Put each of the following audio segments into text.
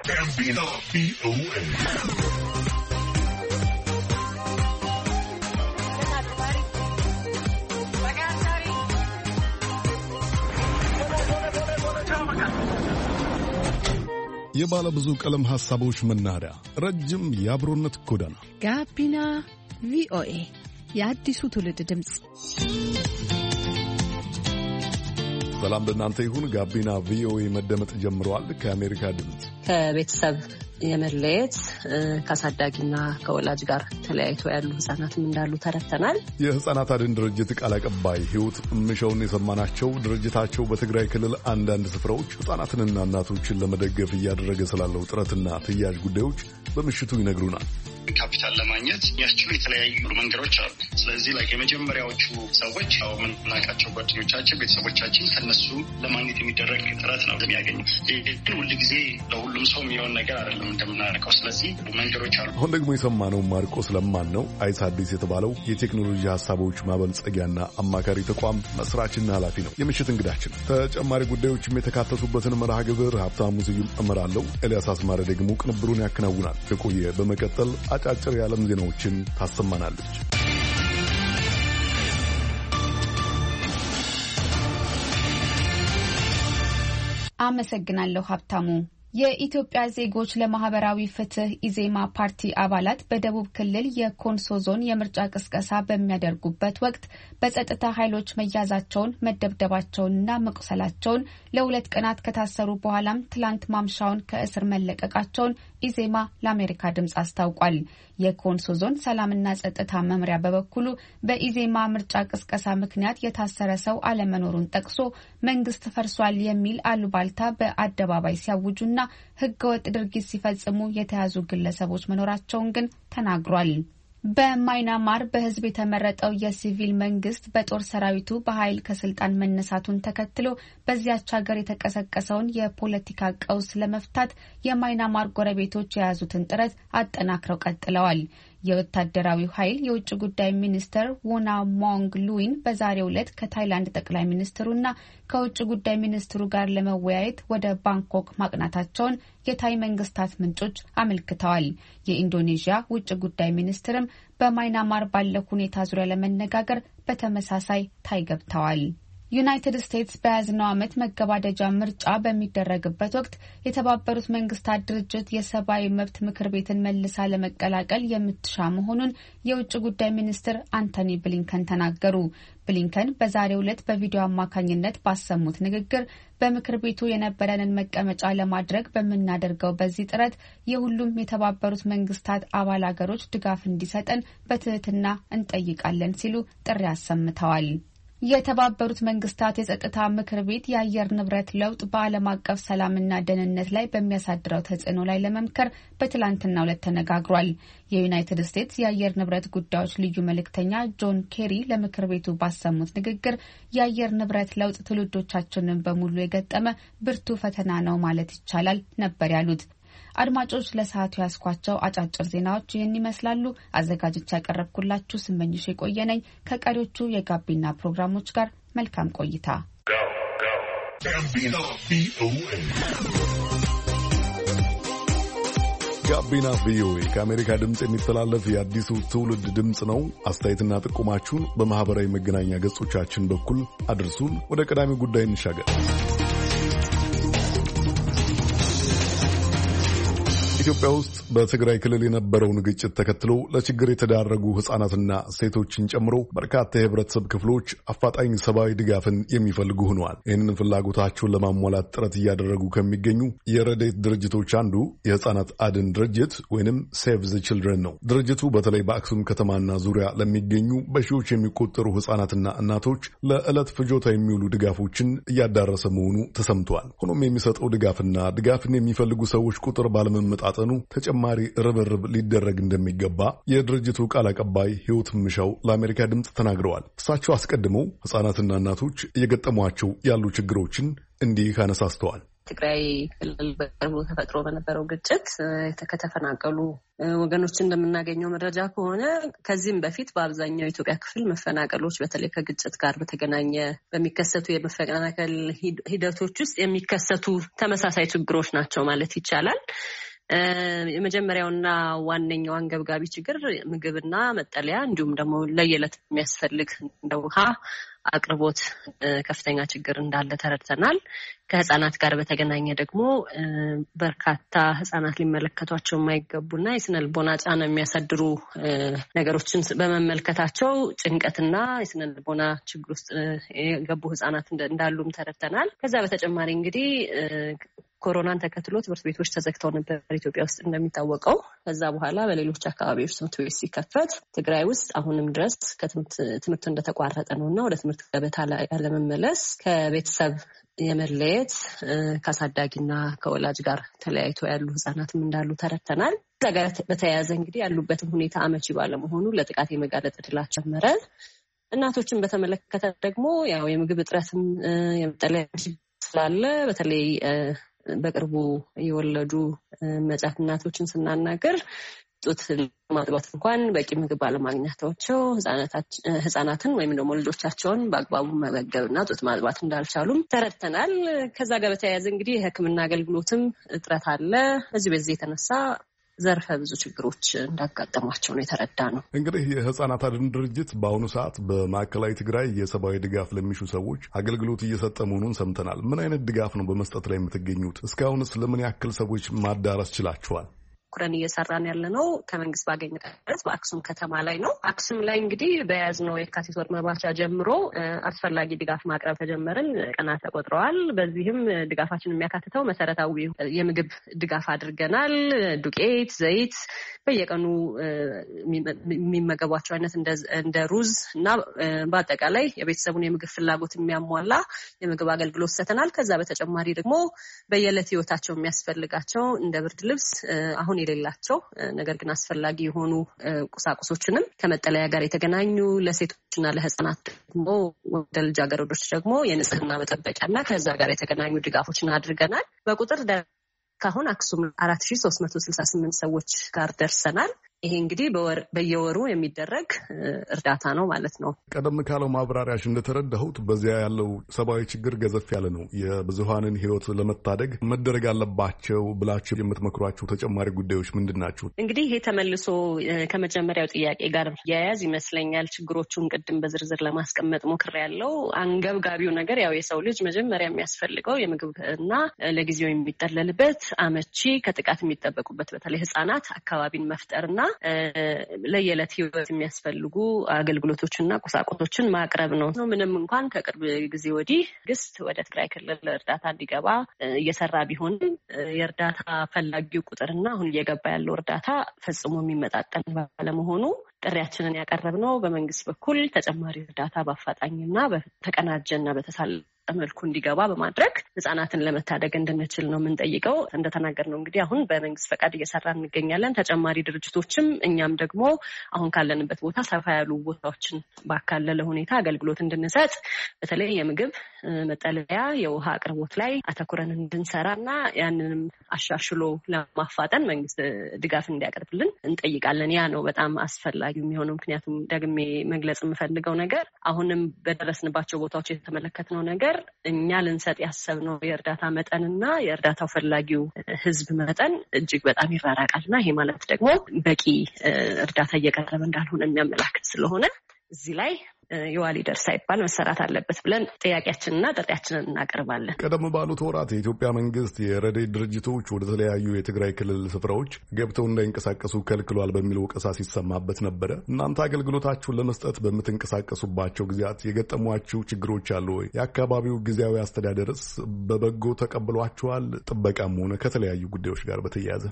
ጋቢና ቪኦኤ የባለ ብዙ ቀለም ሐሳቦች መናኸሪያ ረጅም የአብሮነት ጎዳና ጋቢና ቪኦኤ የአዲሱ ትውልድ ድምጽ። ሰላም ለእናንተ ይሁን። ጋቢና ቪኦኤ መደመጥ ጀምረዋል። ከአሜሪካ ድምጽ ከቤተሰብ የመለየት ከአሳዳጊና ከወላጅ ጋር ተለያይቶ ያሉ ህጻናትም እንዳሉ ተረድተናል። የህጻናት አድን ድርጅት ቃል አቀባይ ህይወት ምሻውን የሰማናቸው ድርጅታቸው በትግራይ ክልል አንዳንድ ስፍራዎች ህጻናትንና እናቶችን ለመደገፍ እያደረገ ስላለው ጥረትና ተያያዥ ጉዳዮች በምሽቱ ይነግሩናል። ካፒታል ለማግኘት የሚያስችሉ የተለያዩ መንገዶች አሉ። ስለዚህ የመጀመሪያዎቹ ሰዎች የምናውቃቸው ጓደኞቻችን፣ ቤተሰቦቻችን ከነሱ ለማግኘት የሚደረግ ጥረት ነው የሚያገኙ። ግን ሁል ጊዜ ለሁሉም ሰው የሚሆን ነገር አይደለም እንደምናደርገው። ስለዚህ መንገዶች አሉ። አሁን ደግሞ የሰማነው ማርቆስ ለማን ነው። አይስ አዲስ የተባለው የቴክኖሎጂ ሀሳቦች ማበልጸጊያና አማካሪ ተቋም መስራችና ኃላፊ ነው የምሽት እንግዳችን። ተጨማሪ ጉዳዮችም የተካተቱበትን መርሃ ግብር ሀብታሙ ስዩም እመራለሁ። ኤልያስ አስማረ ደግሞ ቅንብሩን ያከናውናል። የቆየ በመቀጠል አጫጭር የዓለም ዜናዎችን ታሰማናለች። አመሰግናለሁ ሀብታሙ። የኢትዮጵያ ዜጎች ለማህበራዊ ፍትህ ኢዜማ ፓርቲ አባላት በደቡብ ክልል የኮንሶ ዞን የምርጫ ቅስቀሳ በሚያደርጉበት ወቅት በጸጥታ ኃይሎች መያዛቸውን፣ መደብደባቸውንና መቁሰላቸውን ለ2 ቀናት ከታሰሩ በኋላም ትላንት ማምሻውን ከእስር መለቀቃቸውን ኢዜማ ለአሜሪካ ድምጽ አስታውቋል። የኮንሶ ዞን ሰላምና ጸጥታ መምሪያ በበኩሉ በኢዜማ ምርጫ ቅስቀሳ ምክንያት የታሰረ ሰው አለመኖሩን ጠቅሶ መንግስት ፈርሷል የሚል አሉባልታ በአደባባይ ሲያውጁና ህገወጥ ድርጊት ሲፈጽሙ የተያዙ ግለሰቦች መኖራቸውን ግን ተናግሯል። በማይናማር በህዝብ የተመረጠው የሲቪል መንግስት በጦር ሰራዊቱ በኃይል ከስልጣን መነሳቱን ተከትሎ በዚያች ሀገር የተቀሰቀሰውን የፖለቲካ ቀውስ ለመፍታት የማይናማር ጎረቤቶች የያዙትን ጥረት አጠናክረው ቀጥለዋል። የወታደራዊው ኃይል የውጭ ጉዳይ ሚኒስትር ዎና ሞንግ ሉዊን በዛሬው ዕለት ከታይላንድ ጠቅላይ ሚኒስትሩና ከውጭ ጉዳይ ሚኒስትሩ ጋር ለመወያየት ወደ ባንኮክ ማቅናታቸውን የታይ መንግስታት ምንጮች አመልክተዋል። የኢንዶኔዥያ ውጭ ጉዳይ ሚኒስትርም በማይናማር ባለው ሁኔታ ዙሪያ ለመነጋገር በተመሳሳይ ታይ ገብተዋል። ዩናይትድ ስቴትስ በያዝነው ዓመት መገባደጃ ምርጫ በሚደረግበት ወቅት የተባበሩት መንግስታት ድርጅት የሰብአዊ መብት ምክር ቤትን መልሳ ለመቀላቀል የምትሻ መሆኑን የውጭ ጉዳይ ሚኒስትር አንቶኒ ብሊንከን ተናገሩ። ብሊንከን በዛሬው ዕለት በቪዲዮ አማካኝነት ባሰሙት ንግግር በምክር ቤቱ የነበረንን መቀመጫ ለማድረግ በምናደርገው በዚህ ጥረት የሁሉም የተባበሩት መንግስታት አባል አገሮች ድጋፍ እንዲሰጠን በትህትና እንጠይቃለን ሲሉ ጥሪ አሰምተዋል። የተባበሩት መንግስታት የጸጥታ ምክር ቤት የአየር ንብረት ለውጥ በዓለም አቀፍ ሰላምና ደህንነት ላይ በሚያሳድረው ተጽዕኖ ላይ ለመምከር በትላንትናው ዕለት ተነጋግሯል። የዩናይትድ ስቴትስ የአየር ንብረት ጉዳዮች ልዩ መልእክተኛ ጆን ኬሪ ለምክር ቤቱ ባሰሙት ንግግር የአየር ንብረት ለውጥ ትውልዶቻችንን በሙሉ የገጠመ ብርቱ ፈተና ነው ማለት ይቻላል ነበር ያሉት። አድማጮች ለሰዓቱ ያስኳቸው አጫጭር ዜናዎች ይህን ይመስላሉ። አዘጋጅቻ ያቀረብኩላችሁ ስመኝሽ የቆየነኝ ከቀሪዎቹ የጋቢና ፕሮግራሞች ጋር መልካም ቆይታ። ጋቢና ቪኦኤ ከአሜሪካ ድምፅ የሚተላለፍ የአዲሱ ትውልድ ድምፅ ነው። አስተያየትና ጥቆማችሁን በማህበራዊ መገናኛ ገጾቻችን በኩል አድርሱን። ወደ ቀዳሚ ጉዳይ እንሻገር። ኢትዮጵያ ውስጥ በትግራይ ክልል የነበረውን ግጭት ተከትሎ ለችግር የተዳረጉ ሕጻናትና ሴቶችን ጨምሮ በርካታ የህብረተሰብ ክፍሎች አፋጣኝ ሰብአዊ ድጋፍን የሚፈልጉ ሆነዋል። ይህንን ፍላጎታቸውን ለማሟላት ጥረት እያደረጉ ከሚገኙ የረድኤት ድርጅቶች አንዱ የሕጻናት አድን ድርጅት ወይንም ሴቭ ዘ ችልድረን ነው። ድርጅቱ በተለይ በአክሱም ከተማና ዙሪያ ለሚገኙ በሺዎች የሚቆጠሩ ሕጻናትና እናቶች ለዕለት ፍጆታ የሚውሉ ድጋፎችን እያዳረሰ መሆኑ ተሰምቷል። ሆኖም የሚሰጠው ድጋፍና ድጋፍን የሚፈልጉ ሰዎች ቁጥር ባለመመጣጠኑ ተጨማሪ ርብርብ ሊደረግ እንደሚገባ የድርጅቱ ቃል አቀባይ ህይወት ምሻው ለአሜሪካ ድምፅ ተናግረዋል። እሳቸው አስቀድመው ሕጻናትና እናቶች እየገጠሟቸው ያሉ ችግሮችን እንዲህ አነሳስተዋል። ትግራይ ክልል በቅርቡ ተፈጥሮ በነበረው ግጭት ከተፈናቀሉ ወገኖች እንደምናገኘው መረጃ ከሆነ ከዚህም በፊት በአብዛኛው የኢትዮጵያ ክፍል መፈናቀሎች በተለይ ከግጭት ጋር በተገናኘ በሚከሰቱ የመፈናቀል ሂደቶች ውስጥ የሚከሰቱ ተመሳሳይ ችግሮች ናቸው ማለት ይቻላል። የመጀመሪያውና ዋነኛው አንገብጋቢ ችግር ምግብና መጠለያ እንዲሁም ደግሞ ለየዕለት የሚያስፈልግ እንደ ውሃ አቅርቦት ከፍተኛ ችግር እንዳለ ተረድተናል። ከህፃናት ጋር በተገናኘ ደግሞ በርካታ ህፃናት ሊመለከቷቸው የማይገቡና የስነ ልቦና ጫና የሚያሳድሩ ነገሮችን በመመልከታቸው ጭንቀትና የስነ ልቦና ችግር ውስጥ የገቡ ህፃናት እንዳሉም ተረድተናል። ከዛ በተጨማሪ እንግዲህ ኮሮናን ተከትሎ ትምህርት ቤቶች ተዘግተው ነበር ኢትዮጵያ ውስጥ እንደሚታወቀው። ከዛ በኋላ በሌሎች አካባቢዎች ትምህርት ቤት ሲከፈት ትግራይ ውስጥ አሁንም ድረስ ትምህርት እንደተቋረጠ ነውና ወደ ትምህርት ገበታ ያለመመለስ፣ ከቤተሰብ የመለየት፣ ከአሳዳጊና ከወላጅ ጋር ተለያይቶ ያሉ ህጻናትም እንዳሉ ተረድተናል። ከዛ ጋር በተያያዘ እንግዲህ ያሉበትም ሁኔታ አመቺ ባለመሆኑ ለጥቃት የመጋለጥ ዕድላቸው ጨመረ። እናቶችን በተመለከተ ደግሞ ያው የምግብ እጥረትም የመጠለያ ስላለ በተለይ በቅርቡ የወለዱ መጫት እናቶችን ስናናገር ጡት ማጥባት እንኳን በቂ ምግብ ባለማግኘታቸው ህጻናትን ወይም ደግሞ ልጆቻቸውን በአግባቡ መመገብና ጡት ማጥባት እንዳልቻሉም ተረድተናል። ከዛ ጋር በተያያዘ እንግዲህ የሕክምና አገልግሎትም እጥረት አለ። በዚህ የተነሳ ዘርፈ ብዙ ችግሮች እንዳጋጠሟቸው ነው የተረዳ ነው። እንግዲህ የህፃናት አድን ድርጅት በአሁኑ ሰዓት በማዕከላዊ ትግራይ የሰብአዊ ድጋፍ ለሚሹ ሰዎች አገልግሎት እየሰጠ መሆኑን ሰምተናል። ምን አይነት ድጋፍ ነው በመስጠት ላይ የምትገኙት? እስካሁንስ ለምን ያክል ሰዎች ማዳረስ ችላችኋል? ኩረን እየሰራን ያለ ነው ከመንግስት ባገኘ ቀረጥ በአክሱም ከተማ ላይ ነው። አክሱም ላይ እንግዲህ በያዝነው የካቲት ወር መባቻ ጀምሮ አስፈላጊ ድጋፍ ማቅረብ ተጀመርን። ቀናት ተቆጥረዋል። በዚህም ድጋፋችን የሚያካትተው መሰረታዊ የምግብ ድጋፍ አድርገናል። ዱቄት፣ ዘይት፣ በየቀኑ የሚመገቧቸው አይነት እንደ ሩዝ እና በአጠቃላይ የቤተሰቡን የምግብ ፍላጎት የሚያሟላ የምግብ አገልግሎት ሰጥተናል። ከዛ በተጨማሪ ደግሞ በየዕለት ህይወታቸው የሚያስፈልጋቸው እንደ ብርድ ልብስ አሁን የሌላቸው ነገር ግን አስፈላጊ የሆኑ ቁሳቁሶችንም ከመጠለያ ጋር የተገናኙ ለሴቶችና ለህፃናት ደግሞ ወደ ልጃገረዶች ደግሞ የንጽህና መጠበቂያና ከዛ ጋር የተገናኙ ድጋፎችን አድርገናል። በቁጥር ካሁን አክሱም 4368 ሰዎች ጋር ደርሰናል። ይሄ እንግዲህ በየወሩ የሚደረግ እርዳታ ነው ማለት ነው። ቀደም ካለው ማብራሪያሽ እንደተረዳሁት በዚያ ያለው ሰብአዊ ችግር ገዘፍ ያለ ነው። የብዙሃንን ህይወት ለመታደግ መደረግ አለባቸው ብላችሁ የምትመክሯቸው ተጨማሪ ጉዳዮች ምንድን ናቸው? እንግዲህ ይሄ ተመልሶ ከመጀመሪያው ጥያቄ ጋር ያያዝ ይመስለኛል። ችግሮቹን ቅድም በዝርዝር ለማስቀመጥ ሞክሬያለሁ። አንገብጋቢው ነገር ያው የሰው ልጅ መጀመሪያ የሚያስፈልገው የምግብ እና ለጊዜው የሚጠለልበት አመቺ ከጥቃት የሚጠበቁበት በተለይ ህጻናት አካባቢን መፍጠርና ለየዕለት ህይወት የሚያስፈልጉ አገልግሎቶችና ቁሳቁሶችን ማቅረብ ነው። ምንም እንኳን ከቅርብ ጊዜ ወዲህ መንግስት ወደ ትግራይ ክልል እርዳታ እንዲገባ እየሰራ ቢሆንም የእርዳታ ፈላጊው ቁጥርና አሁን እየገባ ያለው እርዳታ ፈጽሞ የሚመጣጠን ባለመሆኑ ጥሪያችንን ያቀረብነው በመንግስት በኩል ተጨማሪ እርዳታ በአፋጣኝና በተቀናጀና በተሳለ መልኩ እንዲገባ በማድረግ ህጻናትን ለመታደግ እንድንችል ነው የምንጠይቀው። እንደተናገርነው እንግዲህ አሁን በመንግስት ፈቃድ እየሰራ እንገኛለን። ተጨማሪ ድርጅቶችም እኛም ደግሞ አሁን ካለንበት ቦታ ሰፋ ያሉ ቦታዎችን ባካለለ ሁኔታ አገልግሎት እንድንሰጥ በተለይ የምግብ መጠለያ፣ የውሃ አቅርቦት ላይ አተኩረን እንድንሰራና ያንንም አሻሽሎ ለማፋጠን መንግስት ድጋፍ እንዲያቀርብልን እንጠይቃለን። ያ ነው በጣም አስፈላጊ የሚሆነው። ምክንያቱም ደግሜ መግለጽ የምፈልገው ነገር አሁንም በደረስንባቸው ቦታዎች የተመለከትነው ነገር እኛ ልንሰጥ ያሰብነው የእርዳታ መጠንና የእርዳታው ፈላጊው ህዝብ መጠን እጅግ በጣም ይራራቃልና ይሄ ማለት ደግሞ በቂ እርዳታ እየቀረበ እንዳልሆነ የሚያመላክት ስለሆነ እዚህ ላይ የዋ ሊደር ሳይባል መሰራት አለበት ብለን ጥያቄያችንና ጥሪያችንን እናቀርባለን። ቀደም ባሉት ወራት የኢትዮጵያ መንግስት የረድኤት ድርጅቶች ወደ ተለያዩ የትግራይ ክልል ስፍራዎች ገብተው እንዳይንቀሳቀሱ ከልክሏል በሚል ወቀሳ ሲሰማበት ነበረ። እናንተ አገልግሎታችሁን ለመስጠት በምትንቀሳቀሱባቸው ጊዜያት የገጠሟችሁ ችግሮች አሉ ወይ? የአካባቢው ጊዜያዊ አስተዳደርስ በበጎ ተቀብሏችኋል? ጥበቃም ሆነ ከተለያዩ ጉዳዮች ጋር በተያያዘ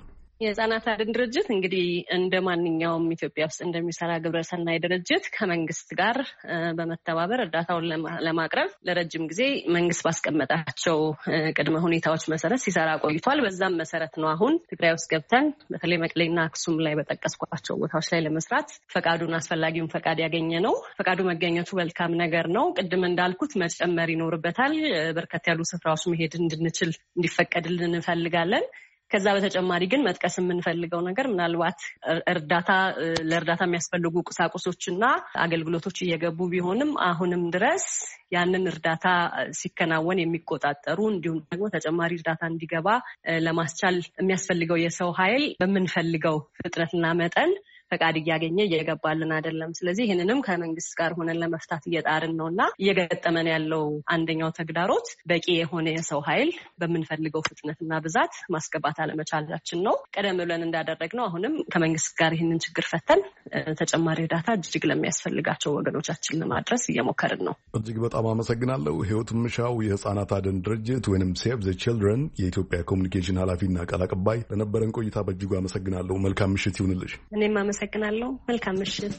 የህፃናት አድን ድርጅት እንግዲህ እንደ ማንኛውም ኢትዮጵያ ውስጥ እንደሚሰራ ግብረሰናይ ድርጅት ከመንግስት ጋር በመተባበር እርዳታውን ለማቅረብ ለረጅም ጊዜ መንግስት ባስቀመጣቸው ቅድመ ሁኔታዎች መሰረት ሲሰራ ቆይቷል። በዛም መሰረት ነው አሁን ትግራይ ውስጥ ገብተን በተለይ መቀሌና አክሱም ላይ በጠቀስኳቸው ቦታዎች ላይ ለመስራት አስፈላጊውን ፈቃድ ያገኘ ነው። ፈቃዱ መገኘቱ መልካም ነገር ነው። ቅድም እንዳልኩት መጨመር ይኖርበታል። በርከት ያሉ ስፍራዎች መሄድ እንድንችል እንዲፈቀድልን እንፈልጋለን። ከዛ በተጨማሪ ግን መጥቀስ የምንፈልገው ነገር ምናልባት ለእርዳታ የሚያስፈልጉ ቁሳቁሶችና አገልግሎቶች እየገቡ ቢሆንም አሁንም ድረስ ያንን እርዳታ ሲከናወን የሚቆጣጠሩ እንዲሁም ደግሞ ተጨማሪ እርዳታ እንዲገባ ለማስቻል የሚያስፈልገው የሰው ኃይል በምንፈልገው ፍጥነትና መጠን ፈቃድ እያገኘ እየገባልን አይደለም። ስለዚህ ይህንንም ከመንግስት ጋር ሆነን ለመፍታት እየጣርን ነውና እየገጠመን ያለው አንደኛው ተግዳሮት በቂ የሆነ የሰው ኃይል በምንፈልገው ፍጥነትና ብዛት ማስገባት አለመቻላችን ነው። ቀደም ብለን እንዳደረግነው አሁንም ከመንግስት ጋር ይህንን ችግር ፈተን ተጨማሪ እርዳታ እጅግ ለሚያስፈልጋቸው ወገኖቻችን ለማድረስ እየሞከርን ነው። እጅግ በጣም አመሰግናለሁ። ህይወት ምሻው የህፃናት አድን ድርጅት ወይንም ሴቭ ዘ ቺልድረን የኢትዮጵያ ኮሚኒኬሽን ኃላፊና ቃል አቀባይ፣ ለነበረን ቆይታ በእጅጉ አመሰግናለሁ። መልካም ምሽት ይሁንልሽ። እኔም አመሰግናለሁ። መልካም ምሽት።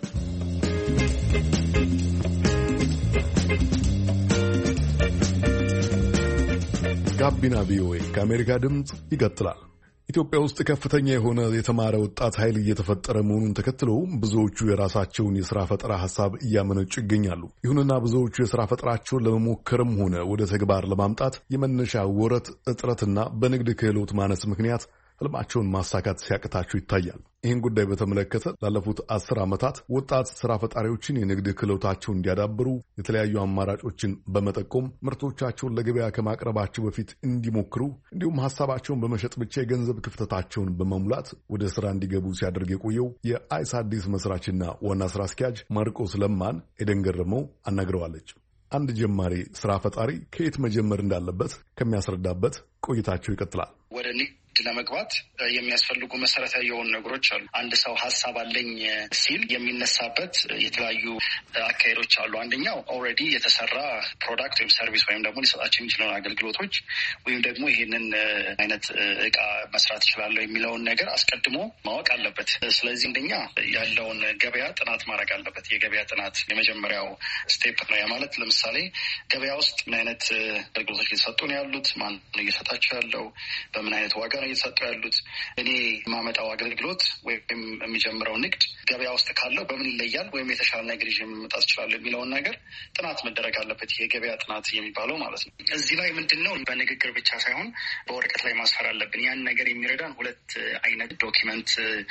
ጋቢና ቪኦኤ ከአሜሪካ ድምፅ ይቀጥላል። ኢትዮጵያ ውስጥ ከፍተኛ የሆነ የተማረ ወጣት ኃይል እየተፈጠረ መሆኑን ተከትሎ ብዙዎቹ የራሳቸውን የሥራ ፈጠራ ሐሳብ እያመነጩ ይገኛሉ። ይሁንና ብዙዎቹ የሥራ ፈጠራቸውን ለመሞከርም ሆነ ወደ ተግባር ለማምጣት የመነሻ ወረት እጥረትና በንግድ ክህሎት ማነስ ምክንያት ህልማቸውን ማሳካት ሲያቅታቸው ይታያል። ይህን ጉዳይ በተመለከተ ላለፉት 10 ዓመታት ወጣት ስራ ፈጣሪዎችን የንግድ ክህሎታቸውን እንዲያዳብሩ የተለያዩ አማራጮችን በመጠቆም ምርቶቻቸውን ለገበያ ከማቅረባቸው በፊት እንዲሞክሩ እንዲሁም ሀሳባቸውን በመሸጥ ብቻ የገንዘብ ክፍተታቸውን በመሙላት ወደ ስራ እንዲገቡ ሲያደርግ የቆየው የአይስ አዲስ መስራችና ዋና ስራ አስኪያጅ ማርቆስ ለማን ኤደን ገረመው አናግረዋለች። አንድ ጀማሪ ስራ ፈጣሪ ከየት መጀመር እንዳለበት ከሚያስረዳበት ቆይታቸው ይቀጥላል። ወደ ንግድ ለመግባት የሚያስፈልጉ መሰረታዊ የሆኑ ነገሮች አሉ። አንድ ሰው ሀሳብ አለኝ ሲል የሚነሳበት የተለያዩ አካሄዶች አሉ። አንደኛው ኦልሬዲ የተሰራ ፕሮዳክት ወይም ሰርቪስ ወይም ደግሞ ሊሰጣቸው የሚችለውን አገልግሎቶች ወይም ደግሞ ይሄንን አይነት እቃ መስራት ይችላለሁ የሚለውን ነገር አስቀድሞ ማወቅ አለበት። ስለዚህ አንደኛ ያለውን ገበያ ጥናት ማድረግ አለበት። የገበያ ጥናት የመጀመሪያው ስቴፕ ነው። ያ ማለት ለምሳሌ ገበያ ውስጥ ምን አይነት አገልግሎቶች እየተሰጡ ነው ያሉት፣ ማን ነው እየሰጣቸው ያለው፣ በምን አይነት ዋጋ እየተሰጡ ያሉት፣ እኔ የማመጣው አገልግሎት ወይም የሚጀምረው ንግድ ገበያ ውስጥ ካለው በምን ይለያል ወይም የተሻለ ነገር ይዤ መምጣት እችላለሁ የሚለውን ነገር ጥናት መደረግ አለበት። የገበያ ጥናት የሚባለው ማለት ነው። እዚህ ላይ ምንድን ነው በንግግር ብቻ ሳይሆን በወረቀት ላይ ማስፈር አለብን። ያን ነገር የሚረዳን 2 አይነት ዶኪመንት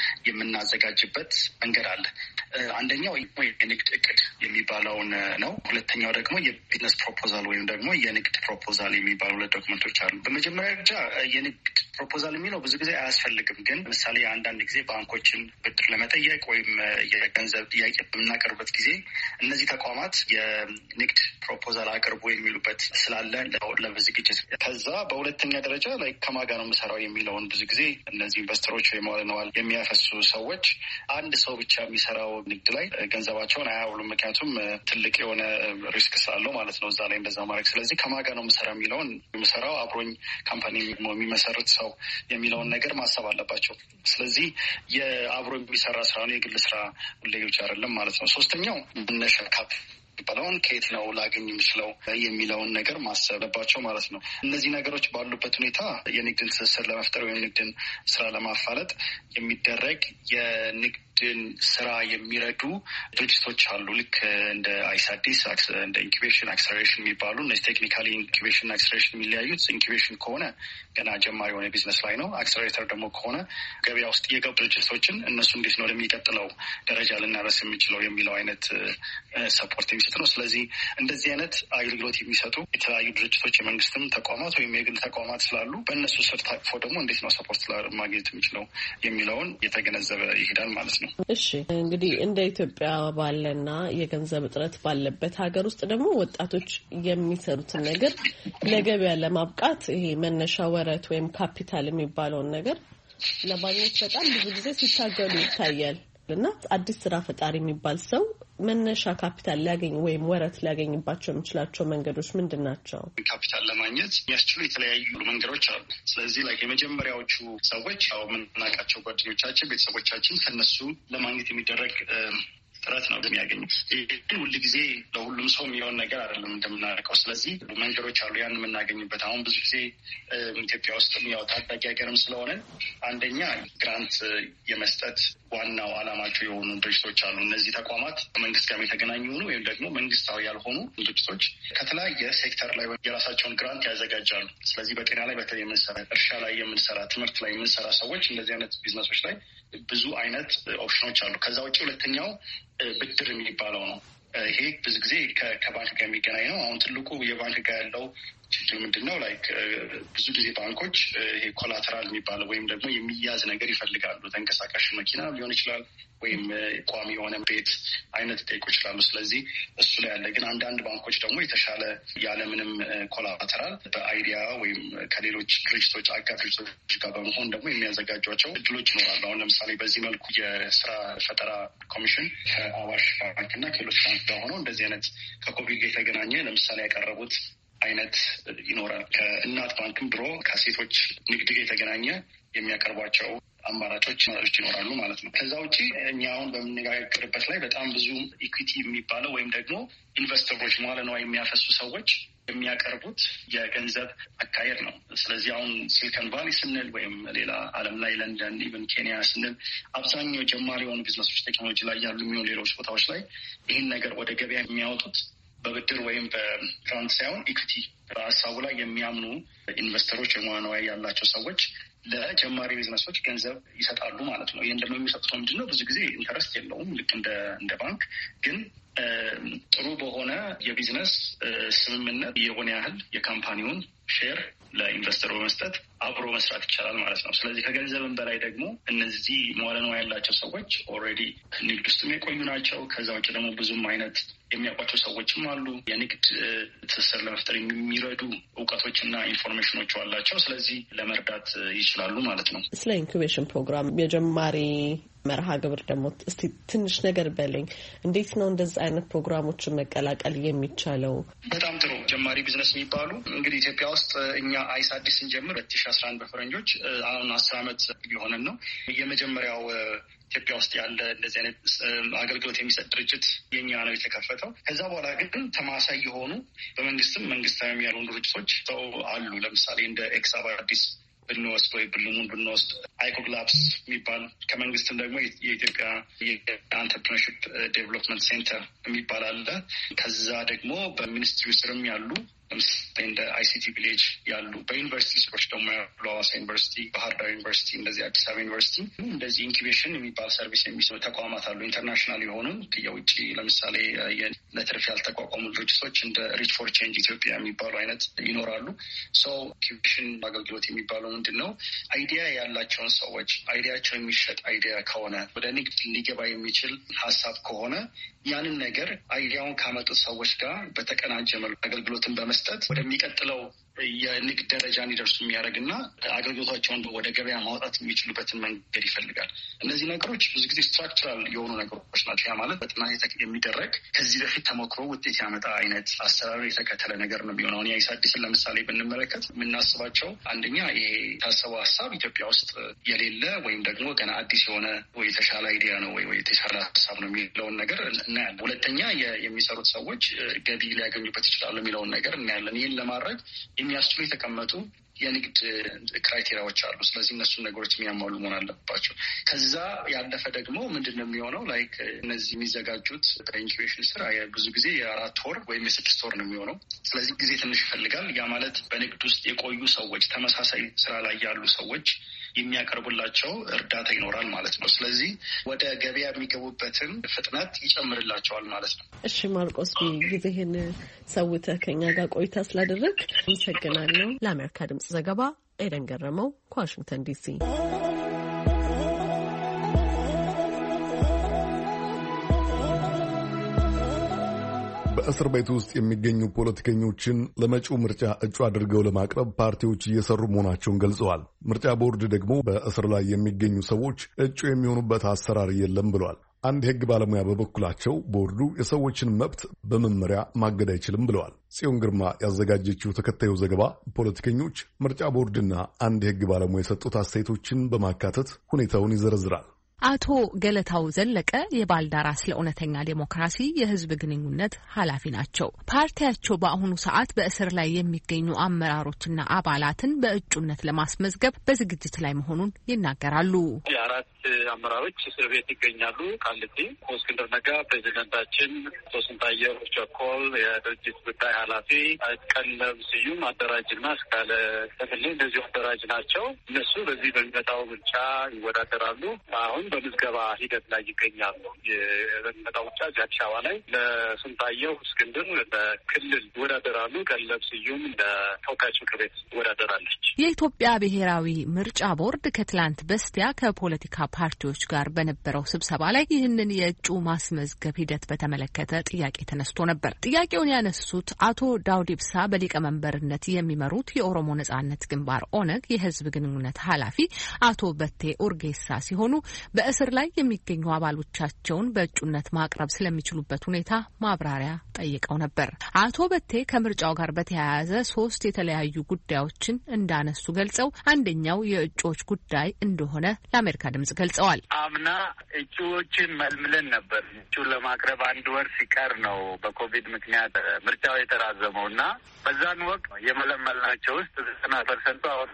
የምናዘጋጅበት መንገድ አለ። አንደኛው የንግድ እቅድ የሚባለውን ነው። ሁለተኛው ደግሞ የቢዝነስ ፕሮፖዛል ወይም ደግሞ የንግድ ፕሮፖዛል የሚባሉ 2 ዶክመንቶች አሉ። በመጀመሪያ ደረጃ የንግድ ፕሮፖዛል የሚለው ብዙ ጊዜ አያስፈልግም። ግን ለምሳሌ አንዳንድ ጊዜ ባንኮችን ብድር ለመጠየቅ ወይም የገንዘብ ጥያቄ በምናቀርብበት ጊዜ እነዚህ ተቋማት የንግድ ፕሮፖዛል አቅርቡ የሚሉበት ስላለ ለዝግጅት። ከዛ በሁለተኛ ደረጃ ላይ ከማጋ ነው የምሰራው የሚለውን ብዙ ጊዜ እነዚህ ኢንቨስተሮች ወይም ዋለነዋል የሚያፈሱ ሰዎች አንድ ሰው ብቻ የሚሰራው ንግድ ላይ ገንዘባቸውን አያውሉም። ምክንያቱም ትልቅ የሆነ ሪስክ ስላለው ማለት ነው እዛ ላይ እንደዛ ማድረግ። ስለዚህ ከማጋ ነው የምሰራ የሚለውን የምሰራው አብሮኝ ካምፓኒ የሚመሰርት ሰው የሚለውን ነገር ማሰብ አለባቸው። ስለዚህ የአብሮ የሚሰራ ስራ ነው፣ የግል ስራ ሁሌዎች አይደለም ማለት ነው። ሶስተኛው መነሻ የሚባለውን ከየት ነው ላገኝ የሚችለው የሚለውን ነገር ማሰብ አለባቸው ማለት ነው። እነዚህ ነገሮች ባሉበት ሁኔታ የንግድን ትስስር ለመፍጠር ወይም ንግድን ስራ ለማፋለጥ የሚደረግ የንግድን ስራ የሚረዱ ድርጅቶች አሉ። ልክ እንደ አይስ አዲስ፣ እንደ ኢንኩቤሽን አክሰለሬሽን የሚባሉ እነዚህ ቴክኒካሊ ኢንኩቤሽን አክሰለሬሽን የሚለያዩት ኢንኩቤሽን ከሆነ ገና ጀማሪ የሆነ ቢዝነስ ላይ ነው። አክሰለሬተር ደግሞ ከሆነ ገበያ ውስጥ የገቡ ድርጅቶችን እነሱ እንዴት ነው ወደሚቀጥለው ደረጃ ልናደርስ የሚችለው የሚለው አይነት ሰፖርት የሚሰጥ ነው። ስለዚህ እንደዚህ አይነት አገልግሎት የሚሰጡ የተለያዩ ድርጅቶች የመንግስትም ተቋማት ወይም የግል ተቋማት ስላሉ በእነሱ ስር ታቅፎ ደግሞ እንዴት ነው ሰፖርት ማግኘት የሚችለው የሚለውን የተገነዘበ ይሄዳል ማለት ነው። እሺ እንግዲህ እንደ ኢትዮጵያ ባለና የገንዘብ እጥረት ባለበት ሀገር ውስጥ ደግሞ ወጣቶች የሚሰሩትን ነገር ለገበያ ለማብቃት ይሄ መነሻ ወረት ወይም ካፒታል የሚባለውን ነገር ለማግኘት በጣም ብዙ ጊዜ ሲታገሉ ይታያል። እና አዲስ ስራ ፈጣሪ የሚባል ሰው መነሻ ካፒታል ሊያገኝ ወይም ወረት ሊያገኝባቸው የሚችላቸው መንገዶች ምንድናቸው? ካፒታል ለማግኘት የሚያስችሉ የተለያዩ መንገዶች አሉ። ስለዚህ ላይ የመጀመሪያዎቹ ሰዎች ያው የምናውቃቸው ጓደኞቻችን፣ ቤተሰቦቻችን ከነሱ ለማግኘት የሚደረግ ጥረት ነው የሚያገኙት። ይህ ሁል ጊዜ ለሁሉም ሰው የሚሆን ነገር አይደለም እንደምናውቀው። ስለዚህ መንገዶች አሉ ያን የምናገኝበት። አሁን ብዙ ጊዜ ኢትዮጵያ ውስጥም ያው ታዳጊ ሀገርም ስለሆነ አንደኛ ግራንት የመስጠት ዋናው ዓላማቸው የሆኑ ድርጅቶች አሉ። እነዚህ ተቋማት ከመንግስት ጋር የተገናኙ ሆኑ ወይም ደግሞ መንግስታዊ ያልሆኑ ድርጅቶች ከተለያየ ሴክተር ላይ የራሳቸውን ግራንት ያዘጋጃሉ። ስለዚህ በጤና ላይ በተለይ የምንሰራ፣ እርሻ ላይ የምንሰራ፣ ትምህርት ላይ የምንሰራ ሰዎች እንደዚህ አይነት ቢዝነሶች ላይ ብዙ አይነት ኦፕሽኖች አሉ። ከዛ ውጭ ሁለተኛው ብድር የሚባለው ነው። ይሄ ብዙ ጊዜ ከባንክ ጋር የሚገናኝ ነው። አሁን ትልቁ የባንክ ጋር ያለው ችግር ምንድን ነው? ላይክ ብዙ ጊዜ ባንኮች ይሄ ኮላተራል የሚባለው ወይም ደግሞ የሚያዝ ነገር ይፈልጋሉ። ተንቀሳቃሽ መኪና ሊሆን ይችላል ወይም ቋሚ የሆነ ቤት አይነት ሊጠይቁ ይችላሉ። ስለዚህ እሱ ላይ ያለ ግን አንዳንድ ባንኮች ደግሞ የተሻለ ያለምንም ኮላተራል በአይዲያ ወይም ከሌሎች ድርጅቶች አጋር ድርጅቶች ጋር በመሆን ደግሞ የሚያዘጋጇቸው እድሎች ይኖራሉ። አሁን ለምሳሌ በዚህ መልኩ የስራ ፈጠራ ኮሚሽን ከአዋሽ ባንክ እና ከሌሎች ባንክ ጋር ሆነው እንደዚህ አይነት ከኮቪድ ጋር የተገናኘ ለምሳሌ ያቀረቡት አይነት ይኖራል። ከእናት ባንክም ድሮ ከሴቶች ንግድ ጋር የተገናኘ የሚያቀርቧቸው አማራጮች ይኖራሉ ማለት ነው። ከዛ ውጭ እኛ አሁን በምንነጋገርበት ላይ በጣም ብዙ ኢኩዊቲ የሚባለው ወይም ደግሞ ኢንቨስተሮች መዋለ ንዋይ የሚያፈሱ ሰዎች የሚያቀርቡት የገንዘብ አካሄድ ነው። ስለዚህ አሁን ሲሊኮን ቫሊ ስንል ወይም ሌላ ዓለም ላይ ለንደን፣ ኢቨን ኬንያ ስንል አብዛኛው ጀማሪ የሆኑ ቢዝነሶች ቴክኖሎጂ ላይ ያሉ የሚሆኑ ሌሎች ቦታዎች ላይ ይህን ነገር ወደ ገበያ የሚያወጡት በብድር ወይም በግራንት ሳይሆን ኢኩዊቲ በሀሳቡ ላይ የሚያምኑ ኢንቨስተሮች የመዋለ ንዋይ ያላቸው ሰዎች ለጀማሪ ቢዝነሶች ገንዘብ ይሰጣሉ ማለት ነው። ይህን ደግሞ የሚሰጡት ምንድን ነው? ብዙ ጊዜ ኢንተረስት የለውም ልክ እንደ ባንክ፣ ግን ጥሩ በሆነ የቢዝነስ ስምምነት የሆነ ያህል የካምፓኒውን ሼር ለኢንቨስተሩ በመስጠት አብሮ መስራት ይቻላል ማለት ነው። ስለዚህ ከገንዘብም በላይ ደግሞ እነዚህ መዋለ ንዋይ ያላቸው ሰዎች ኦልሬዲ ንግድ ውስጥም የቆዩ ናቸው። ከዛ ውጭ ደግሞ ብዙም አይነት የሚያውቋቸው ሰዎችም አሉ። የንግድ ትስስር ለመፍጠር የሚረዱ እውቀቶችና ኢንፎርሜሽኖች አላቸው። ስለዚህ ለመርዳት ይችላሉ ማለት ነው። ስለ ኢንኩቤሽን ፕሮግራም የጀማሪ መርሃ ግብር ደግሞ እስቲ ትንሽ ነገር በለኝ። እንዴት ነው እንደዚህ አይነት ፕሮግራሞችን መቀላቀል የሚቻለው? በጣም ጥሩ። ጀማሪ ቢዝነስ የሚባሉ እንግዲህ ኢትዮጵያ ውስጥ እኛ አይስ አዲስ ስንጀምር 2011 በፈረንጆች አሁን 10 ዓመት ሊሆነን ነው። የመጀመሪያው ኢትዮጵያ ውስጥ ያለ እንደዚህ አይነት አገልግሎት የሚሰጥ ድርጅት የኛ ነው የተከፈተው። ከዛ በኋላ ግን ተማሳይ የሆኑ በመንግስትም መንግስታዊ ያልሆኑ ድርጅቶች አሉ። ለምሳሌ እንደ ኤክሳብ አዲስ ብንወስድ ወይ ብሉሙን ብንወስድ አይኮግላፕስ የሚባል ከመንግስትም ደግሞ የኢትዮጵያ የአንትርፕረነርሺፕ ዴቨሎፕመንት ሴንተር የሚባል አለ። ከዛ ደግሞ በሚኒስትሪ ስርም ያሉ ለምሳሌ እንደ አይሲቲ ቪሌጅ ያሉ በዩኒቨርሲቲ ስሮች ደግሞ ያሉ ሐዋሳ ዩኒቨርሲቲ፣ ባህር ዳር ዩኒቨርሲቲ፣ እንደዚህ አዲስ አበባ ዩኒቨርሲቲ እንደዚህ ኢንኩቤሽን የሚባል ሰርቪስ የሚሰጡ ተቋማት አሉ። ኢንተርናሽናል የሆኑ የውጭ ለምሳሌ ለትርፍ ያልተቋቋሙ ድርጅቶች እንደ ሪች ፎር ቼንጅ ኢትዮጵያ የሚባሉ አይነት ይኖራሉ። ኢንኩቤሽን አገልግሎት የሚባለው ምንድን ነው? አይዲያ ያላቸውን ሰዎች አይዲያቸው የሚሸጥ አይዲያ ከሆነ ወደ ንግድ ሊገባ የሚችል ሀሳብ ከሆነ ያንን ነገር አይዲያውን ካመጡት ሰዎች ጋር በተቀናጀ መልኩ አገልግሎትን በመስጠት ወደሚቀጥለው የንግድ ደረጃ እንዲደርሱ የሚያደርግና አገልግሎታቸውን ወደ ገበያ ማውጣት የሚችሉበትን መንገድ ይፈልጋል። እነዚህ ነገሮች ብዙ ጊዜ ስትራክቸራል የሆኑ ነገሮች ናቸው። ያ ማለት በጥናት የሚደረግ ከዚህ በፊት ተሞክሮ ውጤት ያመጣ አይነት አሰራር የተከተለ ነገር ነው የሚሆነው። የአይስ አዲስን ለምሳሌ ብንመለከት የምናስባቸው አንደኛ ይሄ የታሰበው ሀሳብ ኢትዮጵያ ውስጥ የሌለ ወይም ደግሞ ገና አዲስ የሆነ ወይ የተሻለ አይዲያ ነው ወይ የተሻለ ሀሳብ ነው የሚለውን ነገር እናያለን። ሁለተኛ የሚሰሩት ሰዎች ገቢ ሊያገኙበት ይችላሉ የሚለውን ነገር እናያለን። ይህን ለማድረግ የሚያስችሉ የተቀመጡ የንግድ ክራይቴሪያዎች አሉ። ስለዚህ እነሱን ነገሮች የሚያሟሉ መሆን አለባቸው። ከዛ ያለፈ ደግሞ ምንድን ነው የሚሆነው? ላይክ እነዚህ የሚዘጋጁት በኢንኩቤሽን ስራ ብዙ ጊዜ የ4 ወር ወይም የ6 ወር ነው የሚሆነው። ስለዚህ ጊዜ ትንሽ ይፈልጋል። ያ ማለት በንግድ ውስጥ የቆዩ ሰዎች፣ ተመሳሳይ ስራ ላይ ያሉ ሰዎች የሚያቀርቡላቸው እርዳታ ይኖራል ማለት ነው። ስለዚህ ወደ ገበያ የሚገቡበትን ፍጥነት ይጨምርላቸዋል ማለት ነው። እሺ ማርቆስ፣ ጊዜህን ሰውተህ ከኛ ጋር ቆይታ ስላደረግ አመሰግናለሁ። ለአሜሪካ ድምጽ ዘገባ ኤደን ገረመው ከዋሽንግተን ዲሲ። በእስር ቤት ውስጥ የሚገኙ ፖለቲከኞችን ለመጪው ምርጫ እጩ አድርገው ለማቅረብ ፓርቲዎች እየሰሩ መሆናቸውን ገልጸዋል። ምርጫ ቦርድ ደግሞ በእስር ላይ የሚገኙ ሰዎች እጩ የሚሆኑበት አሰራር የለም ብለዋል። አንድ የሕግ ባለሙያ በበኩላቸው ቦርዱ የሰዎችን መብት በመመሪያ ማገድ አይችልም ብለዋል። ጽዮን ግርማ ያዘጋጀችው ተከታዩ ዘገባ ፖለቲከኞች፣ ምርጫ ቦርድና አንድ የሕግ ባለሙያ የሰጡት አስተያየቶችን በማካተት ሁኔታውን ይዘረዝራል። አቶ ገለታው ዘለቀ የባልደራስ ለእውነተኛ ዴሞክራሲ የህዝብ ግንኙነት ኃላፊ ናቸው። ፓርቲያቸው በአሁኑ ሰዓት በእስር ላይ የሚገኙ አመራሮችና አባላትን በእጩነት ለማስመዝገብ በዝግጅት ላይ መሆኑን ይናገራሉ። የአራት አመራሮች እስር ቤት ይገኛሉ። ቃሊቲ እስክንድር ነጋ ፕሬዚደንታችን፣ ስንታየሁ ቸኮል የድርጅት ጉዳይ ኃላፊ፣ ቀለብ ስዩም አደራጅና እስካለ ተክሌ እንደዚሁ አደራጅ ናቸው። እነሱ በዚህ በሚመጣው ምርጫ ይወዳደራሉ። አሁን በምዝገባ ሂደት ላይ ይገኛሉ። በሚመጣው ምርጫ አዲስ አበባ ላይ ለስንታየሁ እስክንድር ለክልል ይወዳደራሉ። ቀለብ ስዩም ለተወካዮች ምክር ቤት ይወዳደራለች። የኢትዮጵያ ብሔራዊ ምርጫ ቦርድ ከትላንት በስቲያ ከፖለቲካ ፓርቲዎች ጋር በነበረው ስብሰባ ላይ ይህንን የእጩ ማስመዝገብ ሂደት በተመለከተ ጥያቄ ተነስቶ ነበር። ጥያቄውን ያነሱት አቶ ዳውድ ኢብሳ በሊቀመንበርነት የሚመሩት የኦሮሞ ነጻነት ግንባር ኦነግ የህዝብ ግንኙነት ኃላፊ አቶ በቴ ኡርጌሳ ሲሆኑ በእስር ላይ የሚገኙ አባሎቻቸውን በእጩነት ማቅረብ ስለሚችሉበት ሁኔታ ማብራሪያ ጠይቀው ነበር። አቶ በቴ ከምርጫው ጋር በተያያዘ 3 የተለያዩ ጉዳዮችን እንዳነሱ ገልጸው አንደኛው የእጩዎች ጉዳይ እንደሆነ ለአሜሪካ ድምጽ ገልጸዋል። አምና እጩዎችን መልምለን ነበር። እጩን ለማቅረብ 1 ወር ሲቀር ነው በኮቪድ ምክንያት ምርጫው የተራዘመው እና በዛን ወቅት የመለመልናቸው ውስጥ 90% አሁን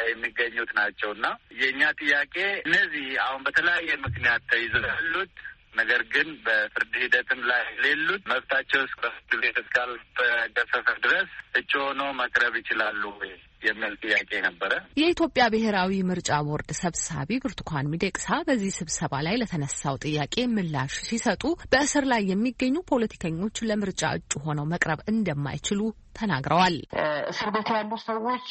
የሚገኙት ናቸው እና የእኛ ጥያቄ እነዚህ አሁን በተለያየ ምክንያት ተይዘው ያሉት ነገር ግን በፍርድ ሂደትም ላይ ሌሉት መብታቸው በፍርድ ቤት እስካልተገፈፈ ድረስ እጩ ሆኖ መቅረብ ይችላሉ የሚል ጥያቄ ነበረ። የኢትዮጵያ ብሔራዊ ምርጫ ቦርድ ሰብሳቢ ብርቱካን ሚደቅሳ በዚህ ስብሰባ ላይ ለተነሳው ጥያቄ ምላሽ ሲሰጡ በእስር ላይ የሚገኙ ፖለቲከኞች ለምርጫ እጩ ሆነው መቅረብ እንደማይችሉ ተናግረዋል። እስር ቤት ያሉ ሰዎች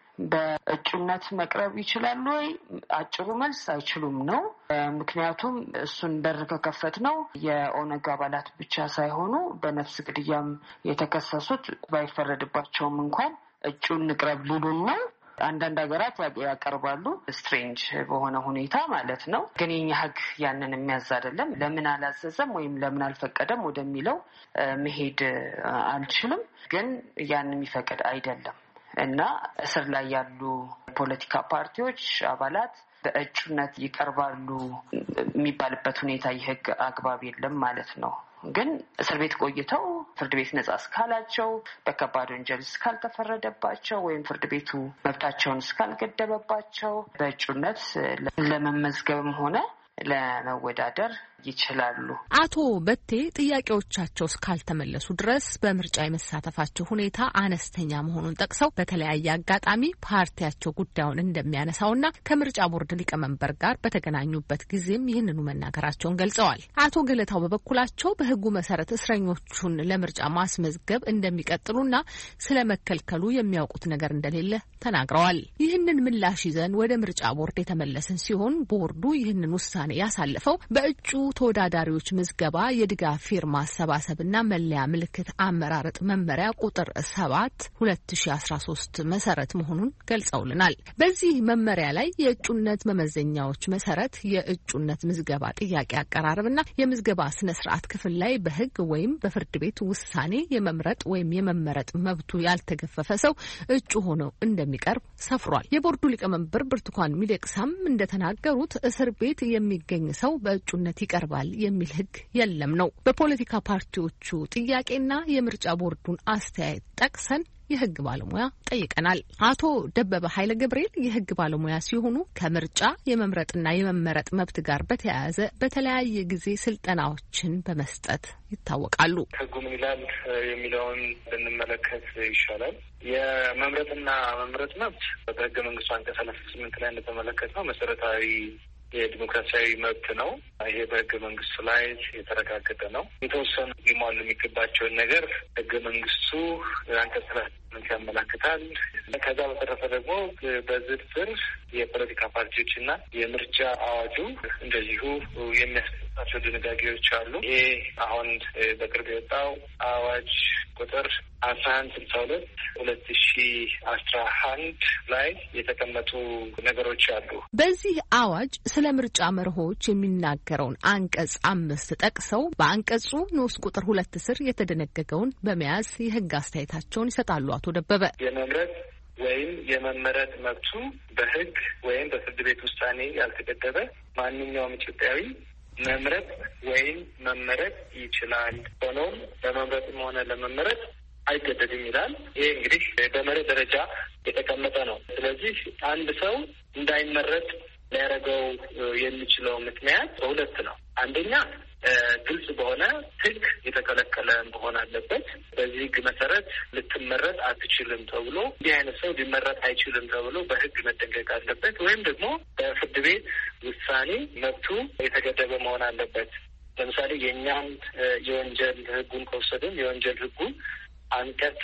በእጩነት መቅረብ ይችላሉ ወይ? አጭሩ መልስ አይችሉም ነው። ምክንያቱም እሱን በር ከከፈት ነው የኦነግ አባላት ብቻ ሳይሆኑ በነፍስ ግድያም የተከሰሱት ባይፈረድባቸውም እንኳን እጩን ንቅረብ ሊሉን ነው። አንዳንድ ሀገራት ያቀርባሉ፣ ስትሬንጅ በሆነ ሁኔታ ማለት ነው። ግን የኛ ሕግ ያንን የሚያዝ አይደለም። ለምን አላዘዘም ወይም ለምን አልፈቀደም ወደሚለው መሄድ አልችልም። ግን ያን የሚፈቅድ አይደለም እና እስር ላይ ያሉ ፖለቲካ ፓርቲዎች አባላት በእጩነት ይቀርባሉ የሚባልበት ሁኔታ የህግ አግባብ የለም ማለት ነው። ግን እስር ቤት ቆይተው ፍርድ ቤት ነጻ እስካላቸው፣ በከባድ ወንጀል እስካልተፈረደባቸው ወይም ፍርድ ቤቱ መብታቸውን እስካልገደበባቸው በእጩነት ለመመዝገብም ሆነ ለመወዳደር ይችላሉ። አቶ በቴ ጥያቄዎቻቸው እስካልተመለሱ ድረስ በምርጫ የመሳተፋቸው ሁኔታ አነስተኛ መሆኑን ጠቅሰው በተለያየ አጋጣሚ ፓርቲያቸው ጉዳዩን እንደሚያነሳውና ከምርጫ ቦርድ ሊቀመንበር ጋር በተገናኙበት ጊዜም ይህንኑ መናገራቸውን ገልጸዋል። አቶ ገለታው በበኩላቸው በህጉ መሰረት እስረኞቹን ለምርጫ ማስመዝገብ እንደሚቀጥሉና ስለመከልከሉ የሚያውቁት ነገር እንደሌለ ተናግረዋል። ይህንን ምላሽ ይዘን ወደ ምርጫ ቦርድ የተመለስን ሲሆን ቦርዱ ይህንን ውሳኔ ያሳለፈው በእጩ ተወዳዳሪዎች ምዝገባ የድጋፍ ፊርማ አሰባሰብና መለያ ምልክት አመራረጥ መመሪያ ቁጥር 7/2013 መሰረት መሆኑን ገልጸውልናል። በዚህ መመሪያ ላይ የእጩነት መመዘኛዎች መሰረት የእጩነት ምዝገባ ጥያቄ አቀራረብና የምዝገባ ስነ ስርዓት ክፍል ላይ በህግ ወይም በፍርድ ቤት ውሳኔ የመምረጥ ወይም የመመረጥ መብቱ ያልተገፈፈ ሰው እጩ ሆኖ እንደሚቀርብ ሰፍሯል። የቦርዱ ሊቀመንበር ብርቱካን ሚደቅሳም እንደተናገሩት እስር ቤት የሚገኝ ሰው በእጩነት ይቀርባል የሚል ህግ የለም ነው። በፖለቲካ ፓርቲዎቹ ጥያቄና የምርጫ ቦርዱን አስተያየት ጠቅሰን የህግ ባለሙያ ጠይቀናል። አቶ ደበበ ኃይለ ገብርኤል የህግ ባለሙያ ሲሆኑ ከምርጫ የመምረጥና የመመረጥ መብት ጋር በተያያዘ በተለያየ ጊዜ ስልጠናዎችን በመስጠት ይታወቃሉ። ህጉ ምን ይላል የሚለውን ብንመለከት ይሻላል። የመምረጥና መምረጥ መብት በህገ መንግስቱ አንቀጽ 38 ላይ እንደተመለከትነው መሰረታዊ የዲሞክራሲያዊ መብት ነው። ይሄ በህገ መንግስቱ ላይ የተረጋገጠ ነው። የተወሰኑ ሊሟሉ የሚገባቸውን ነገር ህገ መንግስቱ አንቀጽ ያመለክታል። ከዛ በተረፈ ደግሞ በዝርዝር የፖለቲካ ፓርቲዎችና የምርጫ አዋጁ እንደዚሁ የሚያስቀምጣቸው ድንጋጌዎች አሉ። ይሄ አሁን በቅርብ የወጣው አዋጅ ቁጥር 1162/2011 ላይ የተቀመጡ ነገሮች አሉ። በዚህ አዋጅ ስለ ምርጫ መርሆች የሚናገረውን አንቀጽ 5 ጠቅሰው በአንቀጹ ንዑስ ቁጥር 2 ስር የተደነገገውን በመያዝ የሕግ አስተያየታቸውን ይሰጣሉ። አቶ ደበበ የመምረጥ ወይም የመመረጥ መብቱ በሕግ ወይም በፍርድ ቤት ውሳኔ ያልተገደበ ማንኛውም ኢትዮጵያዊ መምረጥ ወይም መመረጥ ይችላል። ሆኖም ለመምረጥም ሆነ ለመመረጥ አይገደድም ይላል። ይሄ እንግዲህ በመርህ ደረጃ የተቀመጠ ነው። ስለዚህ አንድ ሰው እንዳይመረጥ ሊያደርገው የሚችለው ምክንያት በሁለት ነው። አንደኛ ግልጽ በሆነ ሕግ የተከለከለ መሆን አለበት። በዚህ ሕግ መሰረት ልትመረጥ አትችልም ተብሎ እንዲህ አይነት ሰው ሊመረጥ አይችልም ተብሎ በሕግ መደንገግ አለበት። ወይም ደግሞ በፍርድ ቤት ውሳኔ መብቱ የተገደበ መሆን አለበት። ለምሳሌ የእኛም የወንጀል ሕጉን ከወሰድን የወንጀል ሕጉ አንቀጽ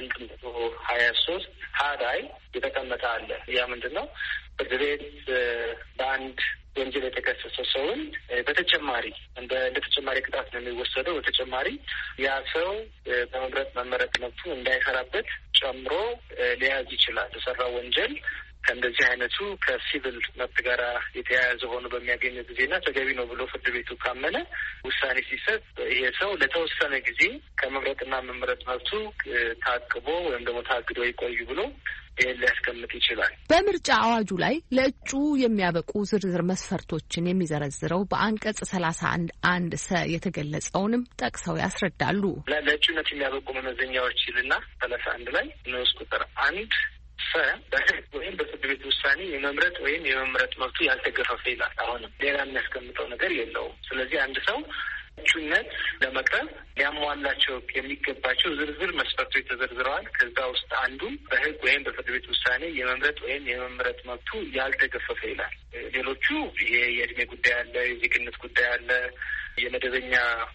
123 ላይ የተቀመጠ አለ። ያ ምንድን ነው? ፍርድ ቤት በአንድ ወንጀል የተከሰሰ ሰውን በተጨማሪ እንደ ተጨማሪ ቅጣት ነው የሚወሰደው። በተጨማሪ ያ ሰው በመምረጥ መመረጥ መብቱ እንዳይሰራበት ጨምሮ ሊያዝ ይችላል። የሰራው ወንጀል ከእንደዚህ አይነቱ ከሲቪል መብት ጋር የተያያዘ ሆኖ በሚያገኘ ጊዜና ተገቢ ነው ብሎ ፍርድ ቤቱ ካመነ ውሳኔ ሲሰጥ ይሄ ሰው ለተወሰነ ጊዜ ከመምረጥና መመረጥ መብቱ ታቅቦ ወይም ደግሞ ታግዶ ይቆዩ ብሎ ይህን ሊያስቀምጥ ይችላል። በምርጫ አዋጁ ላይ ለእጩ የሚያበቁ ዝርዝር መስፈርቶችን የሚዘረዝረው በአንቀጽ 31(1) ሰ የተገለጸውንም ጠቅሰው ያስረዳሉ። ለእጩነት የሚያበቁ መመዘኛዎች ይልና 31 ላይ ንዑስ ቁጥር 1 ሰ በሕግ ወይም በፍርድ ቤት ውሳኔ የመምረጥ ወይም የመምረጥ መብቱ ያልተገፈፈ ይላል። አሁንም ሌላ የሚያስቀምጠው ነገር የለውም። ስለዚህ አንድ ሰው እጩነት ለመቅረብ ሊያሟላቸው የሚገባቸው ዝርዝር መስፈርቶች ተዘርዝረዋል። ከዛ ውስጥ አንዱ በሕግ ወይም በፍርድ ቤት ውሳኔ የመምረጥ ወይም የመምረጥ መብቱ ያልተገፈፈ ይላል። ሌሎቹ ይሄ የእድሜ ጉዳይ አለ፣ የዜግነት ጉዳይ አለ፣ የመደበኛ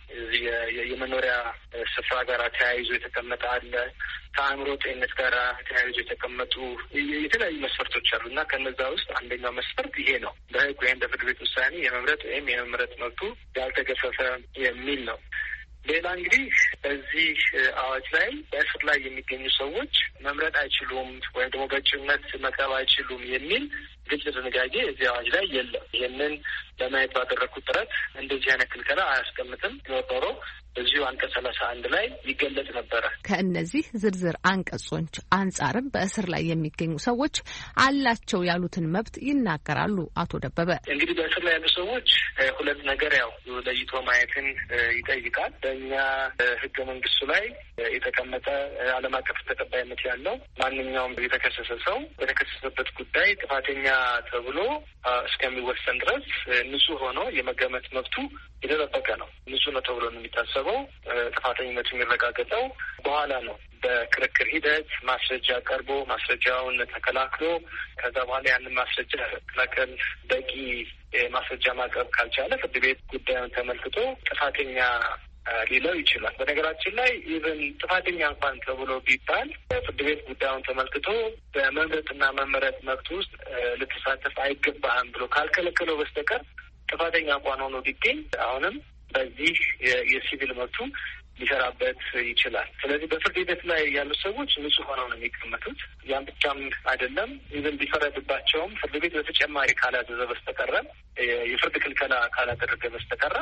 የመኖሪያ ስፍራ ጋር ተያይዞ የተቀመጠ አለ፣ ከአእምሮ ጤንነት ጋር ተያይዞ የተቀመጡ የተለያዩ መስፈርቶች አሉ እና ከነዛ ውስጥ አንደኛው መስፈርት ይሄ ነው። በሕግ ወይም በፍርድ ቤት ውሳኔ የመምረጥ ወይም የመምረጥ መብቱ ያልተገፈፈ የሚል ነው። ሌላ እንግዲህ በዚህ አዋጅ ላይ በእስር ላይ የሚገኙ ሰዎች መምረጥ አይችሉም ወይም ደግሞ በእጩነት መቅረብ አይችሉም የሚል ግልጽ ድንጋጌ እዚህ አዋጅ ላይ የለም። ይህንን ለማየት ባደረግኩት ጥረት እንደዚህ አይነት ክልከላ አያስቀምጥም። ኖሮ በዚሁ አንቀጽ 31 ላይ ይገለጽ ነበረ። ከእነዚህ ዝርዝር አንቀጾች አንጻርም በእስር ላይ የሚገኙ ሰዎች አላቸው ያሉትን መብት ይናገራሉ። አቶ ደበበ እንግዲህ በእስር ላይ ያሉ ሰዎች ሁለት ነገር ያው ለይቶ ማየትን ይጠይቃል። በእኛ ሕገ መንግስቱ ላይ የተቀመጠ ዓለም አቀፍ ተቀባይነት ያለው ማንኛውም የተከሰሰ ሰው በተከሰሰበት ጉዳይ ጥፋተኛ ተብሎ እስከሚወሰን ድረስ ንጹህ ሆኖ የመገመት መብቱ የተጠበቀ ነው። ንጹህ ነው ተብሎ ነው የሚታሰበው። ጥፋተኝነቱ የሚረጋገጠው በኋላ ነው። በክርክር ሂደት ማስረጃ ቀርቦ ማስረጃውን ተከላክሎ ከዛ በኋላ ያንን ማስረጃ ተከላከል በቂ ማስረጃ ማቅረብ ካልቻለ ፍርድ ቤት ጉዳዩን ተመልክቶ ጥፋተኛ ሊለው ይችላል። በነገራችን ላይ ኢቨን ጥፋተኛ እንኳን ተብሎ ቢባል ፍርድ ቤት ጉዳዩን ተመልክቶ በመምረጥና መመረጥ መብት ውስጥ ልትሳተፍ አይገባህም ብሎ ካልከለከለው በስተቀር ጥፋተኛ እንኳን ሆኖ ቢገኝ አሁንም በዚህ የሲቪል መብቱ ሊሰራበት ይችላል። ስለዚህ በፍርድ ሂደት ላይ ያሉ ሰዎች ንጹህ ሆነው ነው የሚቀመጡት። ያን ብቻም አይደለም፣ ኢቨን ቢፈረድባቸውም ፍርድ ቤት በተጨማሪ ካላዘዘ በስተቀረ የፍርድ ክልከላ ካላደረገ በስተቀረ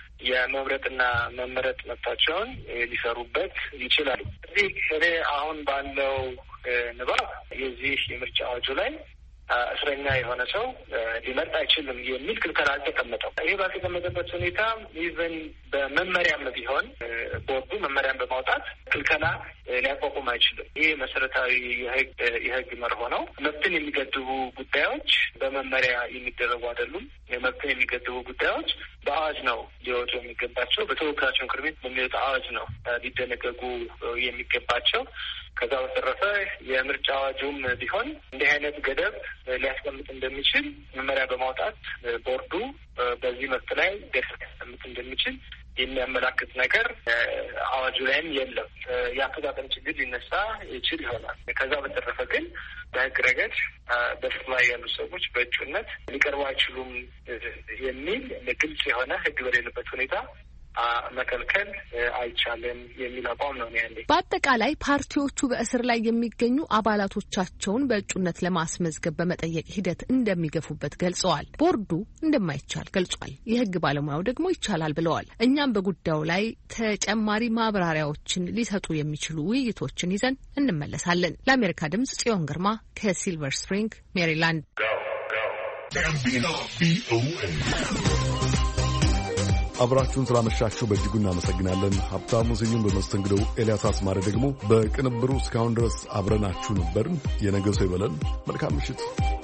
የመምረጥና መመረጥ መብታቸውን ሊሰሩበት ይችላሉ። እዚህ እኔ አሁን ባለው ንባብ የዚህ የምርጫ አዋጁ ላይ እስረኛ የሆነ ሰው ሊመርጥ አይችልም የሚል ክልከላ አልተቀመጠም። ይህ ባልተቀመጠበት ሁኔታ ኢቨን በመመሪያም ቢሆን ቦርዱ መመሪያን በማውጣት ክልከላ ሊያቋቁም አይችልም። ይህ መሰረታዊ የሕግ መርሆ ነው። መብትን የሚገድቡ ጉዳዮች በመመሪያ የሚደረጉ አይደሉም። መብትን የሚገድቡ ጉዳዮች በአዋጅ ነው ሊወጡ የሚገባቸው። በተወካዮች ምክር ቤት በሚወጣ አዋጅ ነው ሊደነገጉ የሚገባቸው። ከዛ በተረፈ የምርጫ አዋጁም ቢሆን እንዲህ አይነት ገደብ ሊያስቀምጥ እንደሚችል መመሪያ በማውጣት ቦርዱ በዚህ መብት ላይ ገደብ ሊያስቀምጥ እንደሚችል የሚያመላክት ነገር አዋጁ ላይም የለም። የአፈጻጸም ችግር ሊነሳ ይችል ይሆናል። ከዛ በተረፈ ግን በህግ ረገድ በስር ላይ ያሉ ሰዎች በእጩነት ሊቀርቡ አይችሉም የሚል ግልጽ የሆነ ህግ በሌለበት ሁኔታ መከልከል አይቻልም የሚል አቋም ነው ያለኝ። በአጠቃላይ ፓርቲዎቹ በእስር ላይ የሚገኙ አባላቶቻቸውን በእጩነት ለማስመዝገብ በመጠየቅ ሂደት እንደሚገፉበት ገልጸዋል። ቦርዱ እንደማይቻል ገልጿል። የህግ ባለሙያው ደግሞ ይቻላል ብለዋል። እኛም በጉዳዩ ላይ ተጨማሪ ማብራሪያዎችን ሊሰጡ የሚችሉ ውይይቶችን ይዘን እንመለሳለን። ለአሜሪካ ድምጽ ጽዮን ግርማ ከሲልቨር ስፕሪንግ ሜሪላንድ። አብራችሁን ስላመሻችሁ በእጅጉ እናመሰግናለን። ሀብታሙ ስዩም በመስተንግዶው፣ ኤልያስ አስማረ ደግሞ በቅንብሩ እስካሁን ድረስ አብረናችሁ ነበርን። የነገ ሰው ይበለን። መልካም ምሽት።